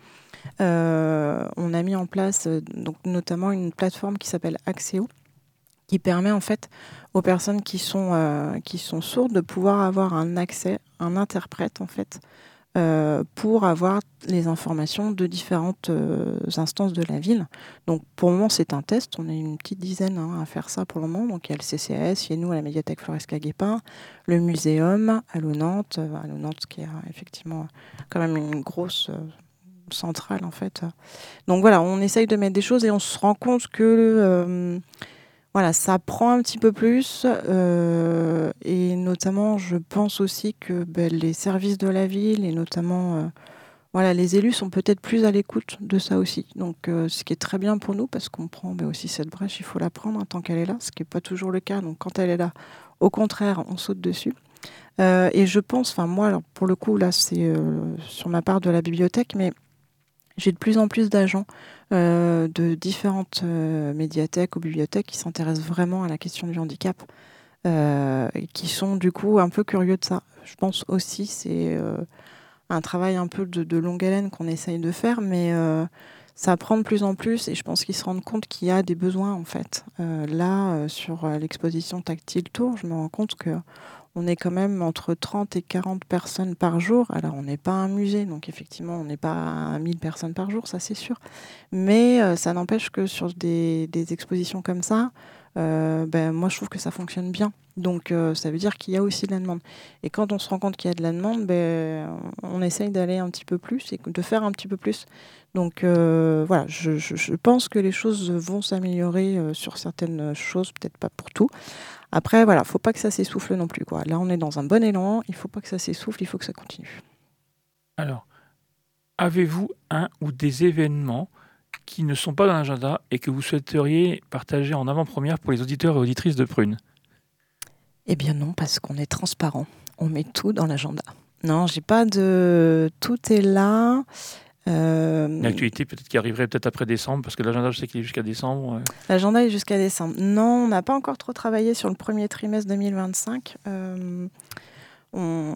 Speaker 2: Euh, on a mis en place euh, donc notamment une plateforme qui s'appelle Axéo, qui permet en fait aux personnes qui sont euh, qui sont sourdes de pouvoir avoir un accès, un interprète en fait, euh, pour avoir les informations de différentes euh, instances de la ville. Donc pour le moment c'est un test, on est une petite dizaine hein, à faire ça pour le moment. Donc il y a le C C A S, il y a nous à la médiathèque Floresca-Guépin, le Muséum, Allo Nantes, euh, Allo Nantes qui a effectivement quand même une grosse euh, centrale en fait. Donc voilà, on essaye de mettre des choses et on se rend compte que euh, voilà, ça prend un petit peu plus euh, et notamment, je pense aussi que ben, les services de la ville et notamment, euh, voilà, les élus sont peut-être plus à l'écoute de ça aussi. Donc, euh, ce qui est très bien pour nous parce qu'on prend ben, aussi cette brèche, il faut la prendre hein, tant qu'elle est là, ce qui n'est pas toujours le cas. Donc, quand elle est là, au contraire, on saute dessus. Euh, et je pense, enfin moi, alors, pour le coup, là, c'est euh, sur ma part de la bibliothèque, mais j'ai de plus en plus d'agents euh, de différentes euh, médiathèques ou bibliothèques qui s'intéressent vraiment à la question du handicap, euh, et qui sont du coup un peu curieux de ça. Je pense aussi c'est euh, un travail un peu de, de longue haleine qu'on essaye de faire, mais euh, ça prend de plus en plus et je pense qu'ils se rendent compte qu'il y a des besoins en fait. Euh, là, euh, sur euh, l'exposition Tactile Tour, je me rends compte que on est quand même entre trente et quarante personnes par jour. Alors, on n'est pas un musée, donc effectivement, on n'est pas à mille personnes par jour, ça c'est sûr. Mais euh, ça n'empêche que sur des, des expositions comme ça, euh, ben, moi je trouve que ça fonctionne bien. Donc euh, ça veut dire qu'il y a aussi de la demande. Et quand on se rend compte qu'il y a de la demande, ben, on essaye d'aller un petit peu plus et de faire un petit peu plus. Donc euh, voilà, je, je, je pense que les choses vont s'améliorer euh, sur certaines choses, peut-être pas pour tout. Après, voilà, faut pas que ça s'essouffle non plus, quoi. Là, on est dans un bon élan, il faut pas que ça s'essouffle, il faut que ça continue.
Speaker 1: Alors, avez-vous un ou des événements qui ne sont pas dans l'agenda et que vous souhaiteriez partager en avant-première pour les auditeurs et auditrices de Prune?
Speaker 2: Eh bien non, parce qu'on est transparent. On met tout dans l'agenda. Non, j'ai pas de... Tout est là. Euh,
Speaker 1: Une actualité peut-être qui arriverait peut-être après décembre, parce que l'agenda, je sais qu'il est jusqu'à décembre. euh.
Speaker 2: L'agenda est jusqu'à décembre. Non, on n'a pas encore trop travaillé sur le premier trimestre deux mille vingt-cinq. Euh, on,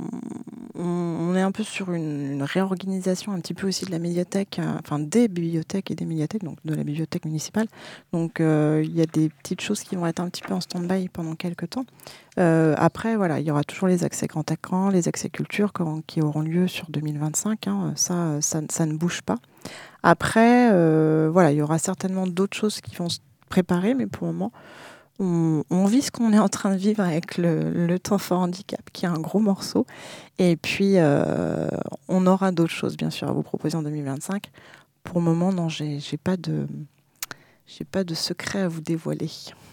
Speaker 2: on, on est un peu sur une, une réorganisation un petit peu aussi de la médiathèque, euh, enfin des bibliothèques et des médiathèques, donc de la bibliothèque municipale. Donc euh, il y a des petites choses qui vont être un petit peu en stand-by pendant quelques temps. Euh, après, voilà, il y aura toujours les accès grand écran, les accès culture qui auront, qui auront lieu sur deux mille vingt-cinq. Hein, ça, ça, ça ne bouge pas. Après, euh, voilà, il y aura certainement d'autres choses qui vont se préparer, mais pour le moment, on, on vit ce qu'on est en train de vivre avec le, le temps fort handicap, qui est un gros morceau. Et puis, euh, on aura d'autres choses, bien sûr, à vous proposer en deux mille vingt-cinq. Pour le moment, non, j'ai, j'ai pas de, j'ai pas de secret à vous dévoiler.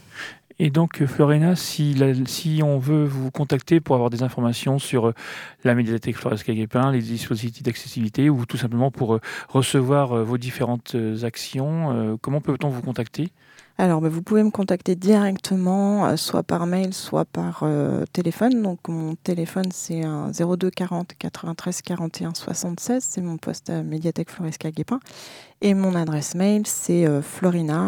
Speaker 1: Et donc, Florina, si, la- si on veut vous contacter pour avoir des informations sur euh, la médiathèque Floresca-Guépin, les dispositifs d'accessibilité, ou tout simplement pour euh, recevoir euh, vos différentes euh, actions, euh, comment peut-on vous contacter?
Speaker 2: Alors, bah, vous pouvez me contacter directement, euh, soit par mail, soit par euh, téléphone. Donc, mon téléphone, c'est un zéro deux quarante quatre-vingt-treize quarante et un soixante-seize. C'est mon poste à médiathèque Floresca-Guépin. Et mon adresse mail, c'est euh, florina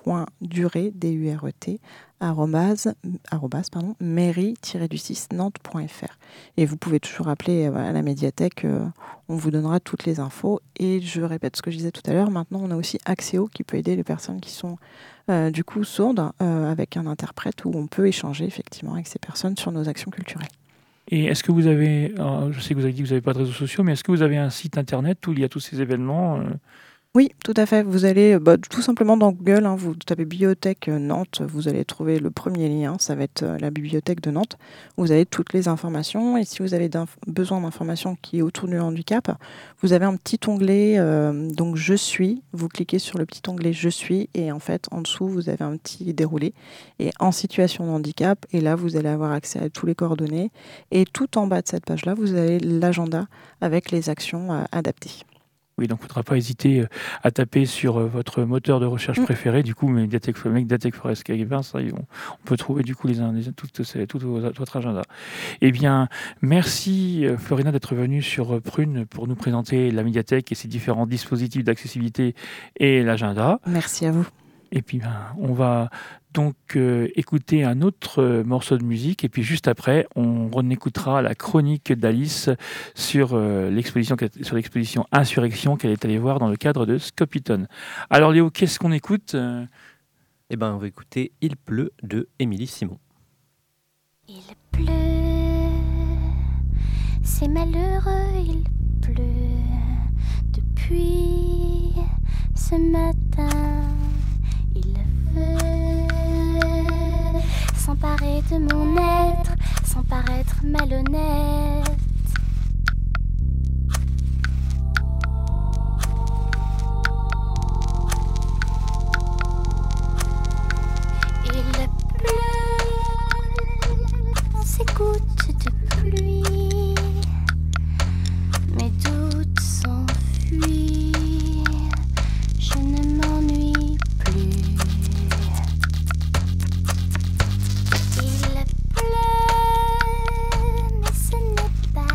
Speaker 2: .duret, D U R E T, arrobase, arrobase, pardon, mairie du six nantes point f r. Et vous pouvez toujours appeler à la médiathèque, euh, on vous donnera toutes les infos. Et je répète ce que je disais tout à l'heure, maintenant on a aussi Axéo qui peut aider les personnes qui sont euh, du coup sourdes euh, avec un interprète où on peut échanger effectivement avec ces personnes sur nos actions culturelles.
Speaker 1: Et est-ce que vous avez, alors, je sais que vous avez dit que vous n'avez pas de réseaux sociaux, mais est-ce que vous avez un site internet où il y a tous ces événements euh
Speaker 2: Oui, tout à fait. Vous allez bah, tout simplement dans Google, hein, vous tapez Bibliothèque Nantes, vous allez trouver le premier lien, ça va être euh, la bibliothèque de Nantes. Vous avez toutes les informations et si vous avez besoin d'informations qui est autour du handicap, vous avez un petit onglet, euh, donc Je suis, vous cliquez sur le petit onglet Je suis et en fait en dessous vous avez un petit déroulé et en situation de handicap et là vous allez avoir accès à tous les coordonnées et tout en bas de cette page-là vous avez l'agenda avec les actions euh, adaptées.
Speaker 1: Oui, donc il ne faudra pas hésiter à taper sur votre moteur de recherche préféré. Du coup, Médiathèque, Médiathèque Forest Cagébin, ça, on, on peut trouver du coup les, les, tout, tout, tout votre agenda. Eh bien, merci Florina d'être venue sur Prune pour nous présenter la médiathèque et ses différents dispositifs d'accessibilité et l'agenda.
Speaker 2: Merci à vous.
Speaker 1: Et puis, ben, on va donc euh, écouter un autre euh, morceau de musique. Et puis, juste après, on, on écoutera la chronique d'Alice sur, euh, l'exposition, sur l'exposition Insurrection qu'elle est allée voir dans le cadre de Scopiton. Alors, Léo, qu'est-ce qu'on écoute ?
Speaker 3: Eh ben, on va écouter Il pleut de Émilie Simon.
Speaker 5: Il pleut, c'est malheureux, il pleut depuis ce matin. Il veut s'emparer de mon être sans paraître malhonnête. Il pleut dans ces gouttes de pluie, mes doutes s'enfuient, je ne m'ennuie plus. Il pleut, mais ce n'est pas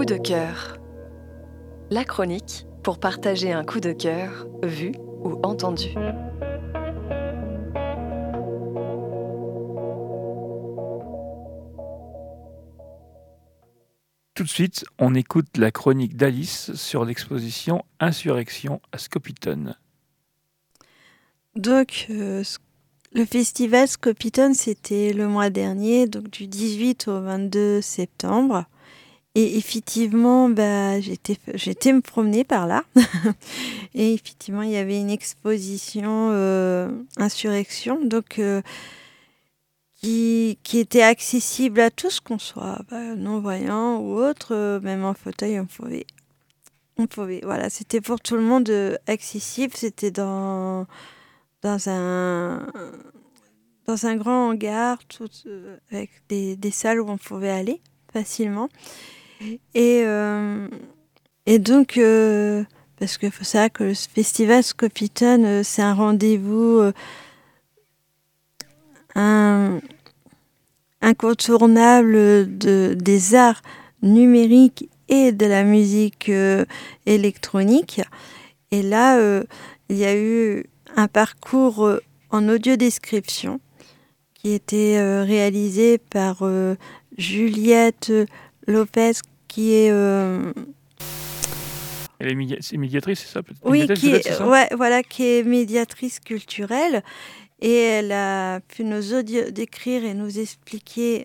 Speaker 4: de cœur. La chronique pour partager un coup de cœur vu ou entendu.
Speaker 1: Tout de suite, on écoute la chronique d'Alice sur l'exposition Insurrection à Skopjeton.
Speaker 6: Donc, euh, le festival Skopjeton, c'était le mois dernier, donc du dix-huit au vingt-deux septembre. Et effectivement, bah, j'étais, j'étais me promener par là. Et effectivement, il y avait une exposition euh, Insurrection, donc euh, qui, qui était accessible à tous, qu'on soit bah, non-voyant ou autre, euh, même en fauteuil, on pouvait. On pouvait, voilà, c'était pour tout le monde euh, accessible. C'était dans, dans, un, dans un grand hangar, tout, euh, avec des, des salles où on pouvait aller facilement. Et, euh, et donc, euh, parce qu'il faut savoir que le festival Skopjeton, euh, c'est un rendez-vous euh, un, incontournable de, des arts numériques et de la musique euh, électronique. Et là, euh, il y a eu un parcours euh, en audio-description qui était euh, réalisé par euh, Juliette Lopez, qui est... Euh...
Speaker 1: Elle est, média- c'est médiatrice, c'est ça peut-être
Speaker 6: Oui,
Speaker 1: médiatrice,
Speaker 6: qui
Speaker 1: peut-être,
Speaker 6: est,
Speaker 1: c'est ça
Speaker 6: ouais, voilà, qui est médiatrice culturelle. Et elle a pu nous audio- décrire et nous expliquer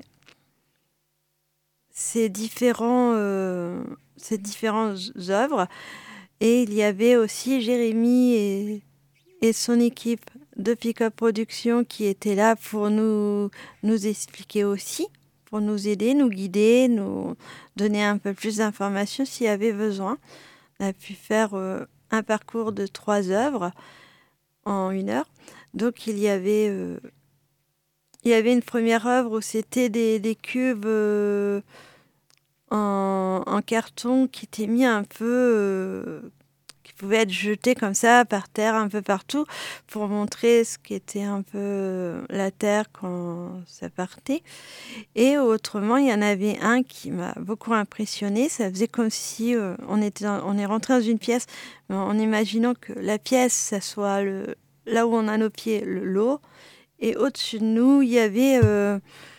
Speaker 6: ces, différents, euh, ces différentes œuvres. Et il y avait aussi Jérémy et, et son équipe de Pick-up Production qui étaient là pour nous, nous expliquer aussi, pour nous aider, nous guider, nous donner un peu plus d'informations s'il y avait besoin. On a pu faire euh, un parcours de trois œuvres en une heure. Donc il y avait, euh, il y avait une première œuvre où c'était des, des cubes euh, en, en carton qui étaient mis un peu... Euh, qui pouvaient être jetés comme ça par terre un peu partout pour montrer ce qu'était un peu la terre quand ça partait. Et autrement, il y en avait un qui m'a beaucoup impressionné. Ça faisait comme si euh, on, était dans, on est rentré dans une pièce en imaginant que la pièce, ça soit le, là où on a nos pieds, le, l'eau. Et au-dessus de nous, il y avait euh,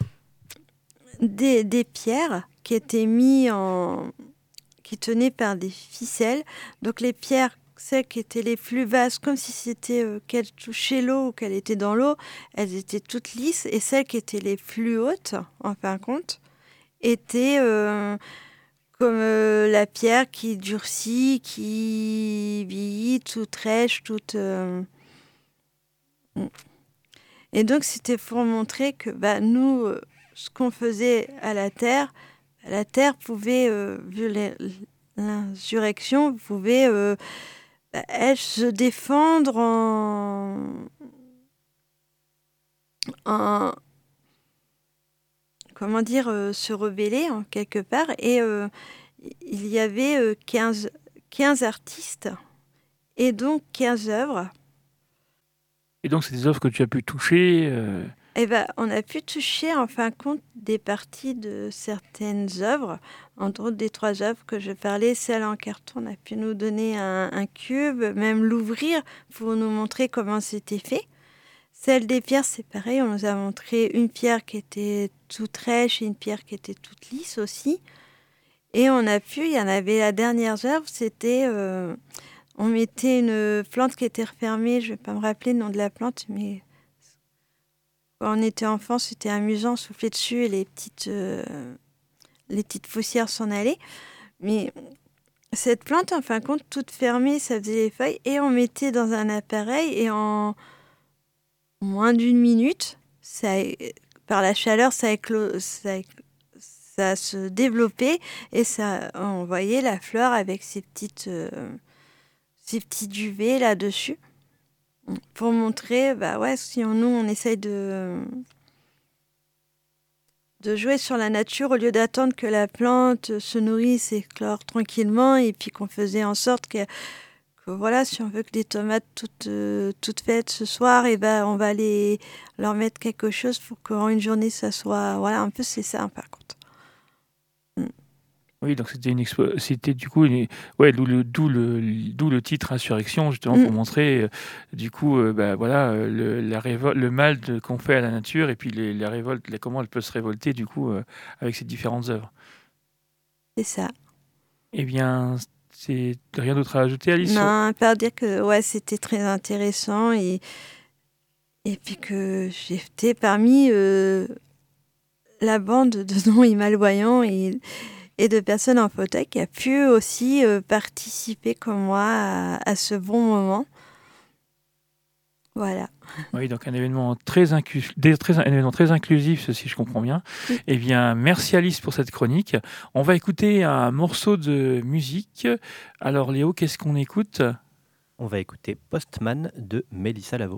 Speaker 6: des, des pierres qui étaient mises en... qui tenaient par des ficelles. Donc les pierres, celles qui étaient les plus basses, comme si c'était euh, qu'elles touchaient l'eau ou qu'elles étaient dans l'eau, elles étaient toutes lisses. Et celles qui étaient les plus hautes, en fin de compte, étaient euh, comme euh, la pierre qui durcit, qui vieillit, toute rêche, toute... Euh... Et donc c'était pour montrer que bah, nous, euh, ce qu'on faisait à la Terre, la Terre pouvait, euh, vu les, l'insurrection, pouvait euh, elle se défendre en, en comment dire, euh, se rebeller en quelque part. Et euh, il y avait euh, quinze, quinze artistes et donc quinze œuvres.
Speaker 1: Et donc, c'est des œuvres que tu as pu toucher euh...
Speaker 6: Eh ben, on a pu toucher en fin de compte des parties de certaines œuvres, entre autres des trois œuvres que je parlais, celle en carton, on a pu nous donner un, un cube, même l'ouvrir pour nous montrer comment c'était fait. Celle des pierres, c'est pareil, on nous a montré une pierre qui était toute rêche et une pierre qui était toute lisse aussi. Et on a pu, il y en avait la dernière œuvre, c'était, euh, on mettait une plante qui était refermée, je ne vais pas me rappeler le nom de la plante, mais... Quand on était enfant, c'était amusant, souffler dessus et les petites, euh, les petites poussières s'en allaient. Mais cette plante, en fin de compte, toute fermée, ça faisait les feuilles. Et on mettait dans un appareil et en moins d'une minute, ça, par la chaleur, ça, éclos, ça, ça se développait et ça, on voyait la fleur avec ses petites, euh, ses petits duvets là-dessus. Pour montrer, bah ouais, si on, nous, on essaye de, de jouer sur la nature au lieu d'attendre que la plante se nourrisse et éclore tranquillement, et puis qu'on faisait en sorte que, que voilà, si on veut que des tomates toutes, euh, toutes faites ce soir, et ben on va les, leur mettre quelque chose pour qu'en une journée, ça soit... Voilà, un peu, c'est ça, par contre.
Speaker 1: Oui, donc c'était une expo... c'était du coup une... ouais, d'où le d'où le d'où le titre Insurrection, justement pour
Speaker 6: Mm.
Speaker 1: montrer euh, du coup euh, bah, voilà euh, le la révolte, le mal de- qu'on fait à la nature et puis les- la révolte, la- comment elle peut se révolter du coup euh, avec ces différentes œuvres.
Speaker 6: C'est ça.
Speaker 1: Eh bien, c'est rien d'autre à ajouter, Alice? sur-
Speaker 6: Non, à part dire que ouais, c'était très intéressant et, et puis que j'étais parmi euh, la bande de non-malvoyants et, et de personnes en fauteuil qui a pu aussi euh, participer comme moi à, à ce bon moment. Voilà.
Speaker 1: Oui, donc un événement très, inclus... des- très- un événement très inclusif, si je comprends bien.
Speaker 6: Oui.
Speaker 1: Eh bien, merci Alice pour cette chronique. On va écouter un morceau de musique. Alors Léo, qu'est-ce qu'on écoute?
Speaker 3: On va écouter Postman de Mélissa Lavo.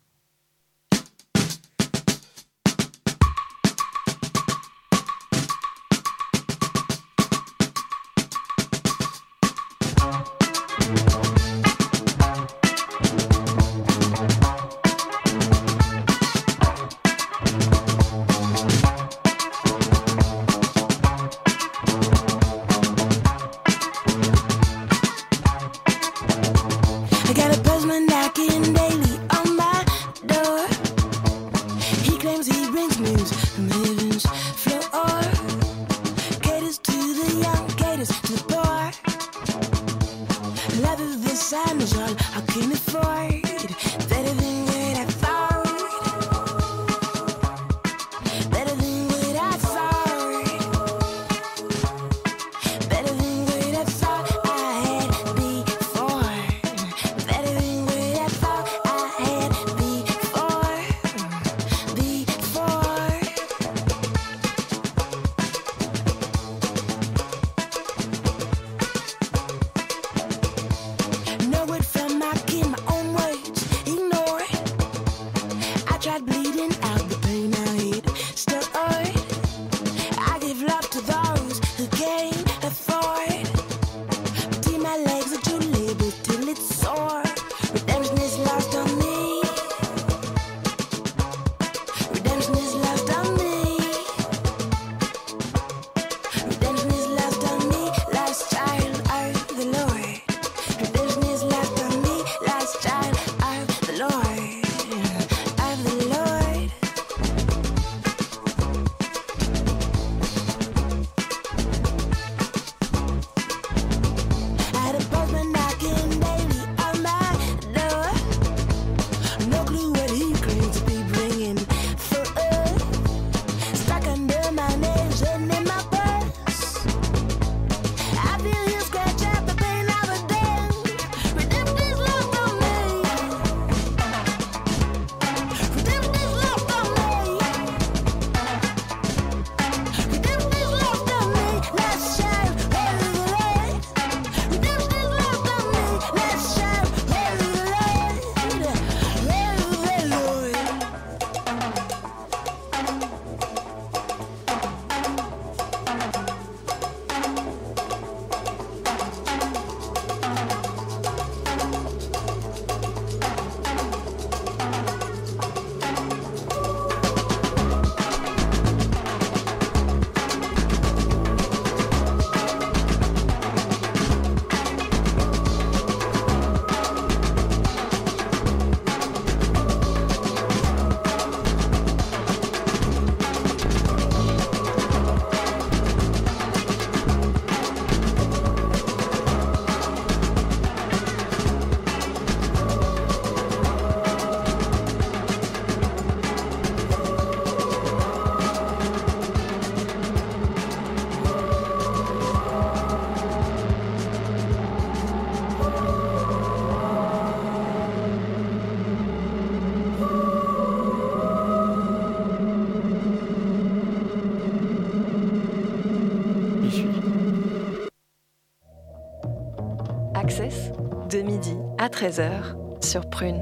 Speaker 7: I got a postman knocking daily on my door. He claims he brings news from heaven's floor. Caters to the young, caters to the poor. Love of the sun is all I can afford. Better than what I thought. Better than what I thought. Better than what I thought I had before. Better than what I thought I had before. Before. No word from my kin, my own words ignored. I tried bleeding out the pain I hid, still earned. I give love to those who can't afford. Between my legs are two labels till it's sore. Redemption is lost on me. Redemption is lost on me. Redemption is lost on me. Last child of the Lord. Redemption is lost on me. Last child of the Lord. Of the Lord. I had a postman knocking daily on my door. No clue what he claims to be bringing for us. Stuck under my nails and in my purse. I feel him scratch out the pain of a day. Redemption is lost on me. Redemption is lost on me. Redemption is lost on me. Last child of the Lord. Redemption is lost on me. Last child of the Lord. Of the Lord.
Speaker 1: J'y suis.
Speaker 4: Access, de midi à treize heures sur Prune.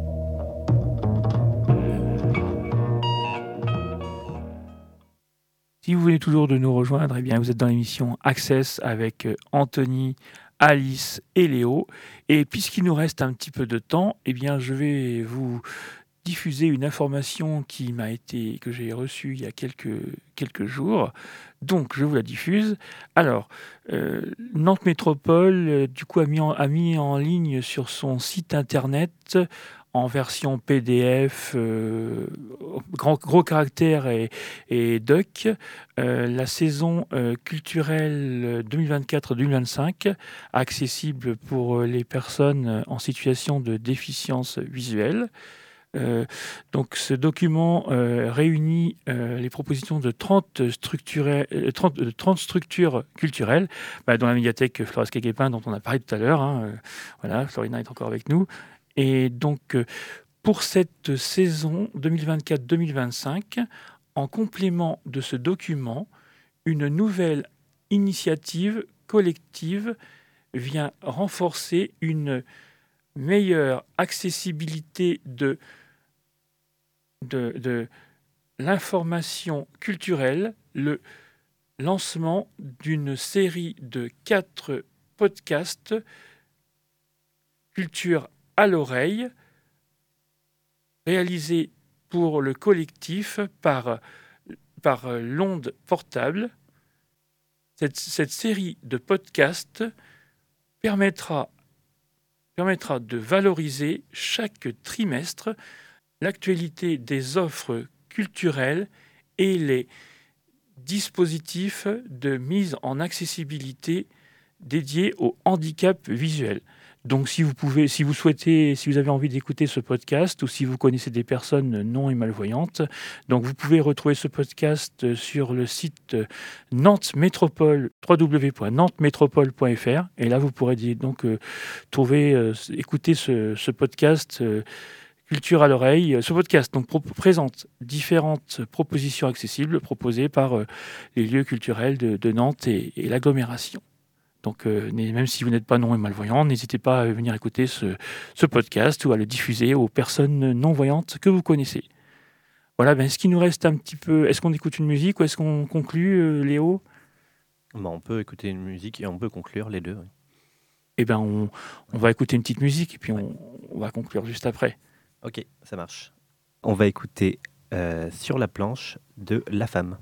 Speaker 1: Si vous venez toujours de nous rejoindre, eh bien, vous êtes dans l'émission Access avec euh, Anthony, Alice et Léo. Et puisqu'il nous reste un petit peu de temps, eh bien, je vais vous diffuser une information qui m'a été, que j'ai reçue il y a quelques, quelques jours. Donc, je vous la diffuse. Alors, euh, Nantes Métropole, euh, du coup, a mis, en, a mis en ligne sur son site internet, en version P D F, euh, grand, gros caractère et, et doc, euh, la saison euh, culturelle deux mille vingt-quatre deux mille vingt-cinq, accessible pour les personnes en situation de déficience visuelle. Euh, donc ce document euh, réunit euh, les propositions de trente, euh, trente, euh, trente structures culturelles, bah, dont la médiathèque Flores Caguépin dont on a parlé tout à l'heure. Hein, euh, voilà, Florina est encore avec nous. Et donc euh, pour cette saison deux mille vingt-quatre deux mille vingt-cinq, en complément de ce document, une nouvelle initiative collective vient renforcer une meilleure accessibilité de De, de l'information culturelle, le lancement d'une série de quatre podcasts Culture à l'oreille, réalisés pour le collectif par, par l'onde portable. Cette, cette série de podcasts permettra, permettra de valoriser chaque trimestre l'actualité des offres culturelles et les dispositifs de mise en accessibilité dédiés au handicap visuel. Donc si vous pouvez, si vous souhaitez, si vous avez envie d'écouter ce podcast ou si vous connaissez des personnes non et malvoyantes, donc vous pouvez retrouver ce podcast sur le site Nantes Métropole, w w w point nantes métropole point f r, et là vous pourrez donc euh, trouver, euh, écouter ce, ce podcast euh, Culture à l'oreille. Ce podcast donc, pro- présente différentes propositions accessibles proposées par euh, les lieux culturels de, de Nantes et, et l'agglomération. Donc, euh, même si vous n'êtes pas non et malvoyant, n'hésitez pas à venir écouter ce, ce podcast ou à le diffuser aux personnes non-voyantes que vous connaissez. Voilà, ben, ce qui nous reste un petit peu... Est-ce qu'on écoute une musique ou est-ce qu'on conclut, euh, Léo ?
Speaker 3: Bah, on peut écouter une musique et on peut conclure les deux. Oui.
Speaker 1: Eh bien, on, on va écouter une petite musique et puis on, on va conclure juste après.
Speaker 3: Ok, ça marche. On va écouter euh, Sur la planche de La Femme.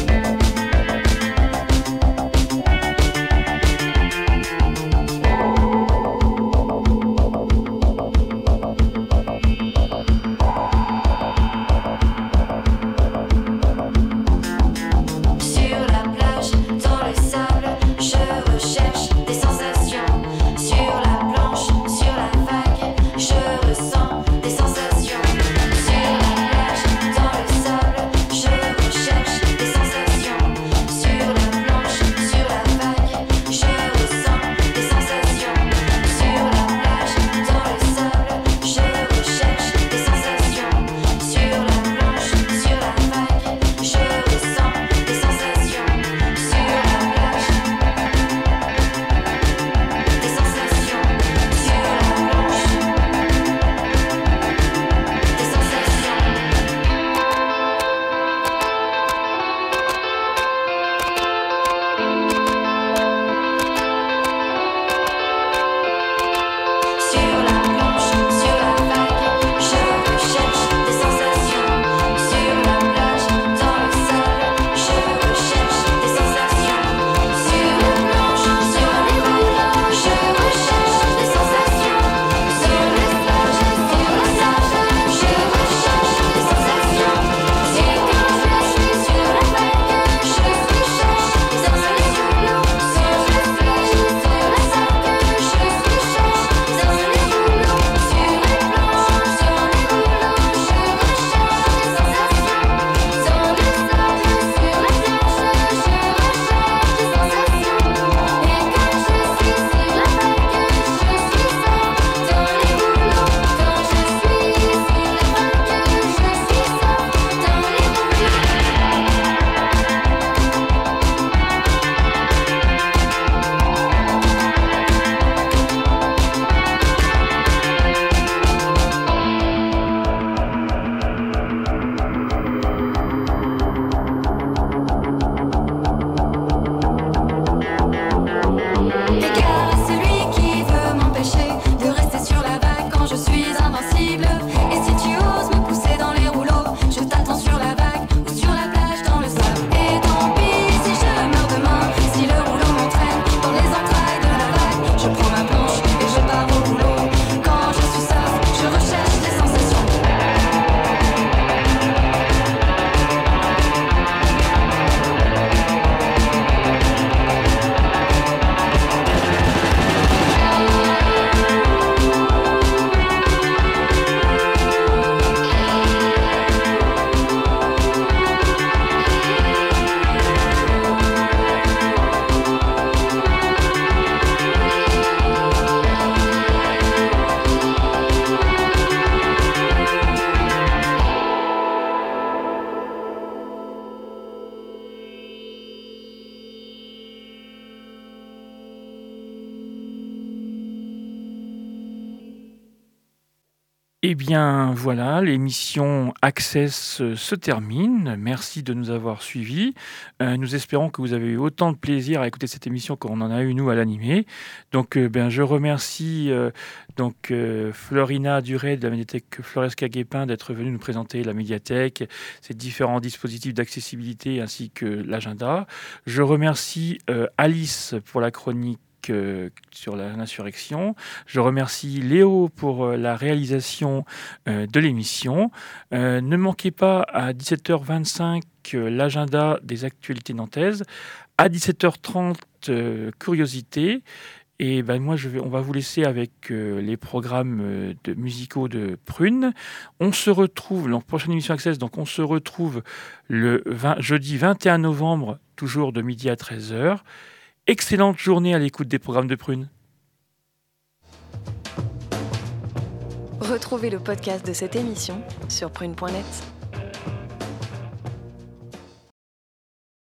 Speaker 7: Thank
Speaker 1: Eh bien voilà, l'émission Access euh, se termine. Merci de nous avoir suivis. Euh, nous espérons que vous avez eu autant de plaisir à écouter cette émission qu'on en a eu nous à l'animer. Donc euh, ben, je remercie euh, donc, euh, Florina Duret de la médiathèque Floresca Guépin d'être venue nous présenter la médiathèque, ses différents dispositifs d'accessibilité ainsi que l'agenda. Je remercie euh, Alice pour la chronique euh, sur la- l'insurrection. Je remercie Léo pour euh, la réalisation euh, de l'émission. Euh, ne manquez pas à dix-sept heures vingt-cinq euh, l'agenda des actualités nantaises. À dix-sept heures trente, euh, Curiosité. Et ben moi, je vais, on va vous laisser avec euh, les programmes euh, de musicaux de Prune. On se retrouve, la prochaine émission Access, donc on se retrouve le vingt jeudi vingt et un novembre, toujours de midi à treize heures. Excellente journée à l'écoute des programmes de Prune.
Speaker 4: Retrouvez le podcast de cette émission sur prune point net.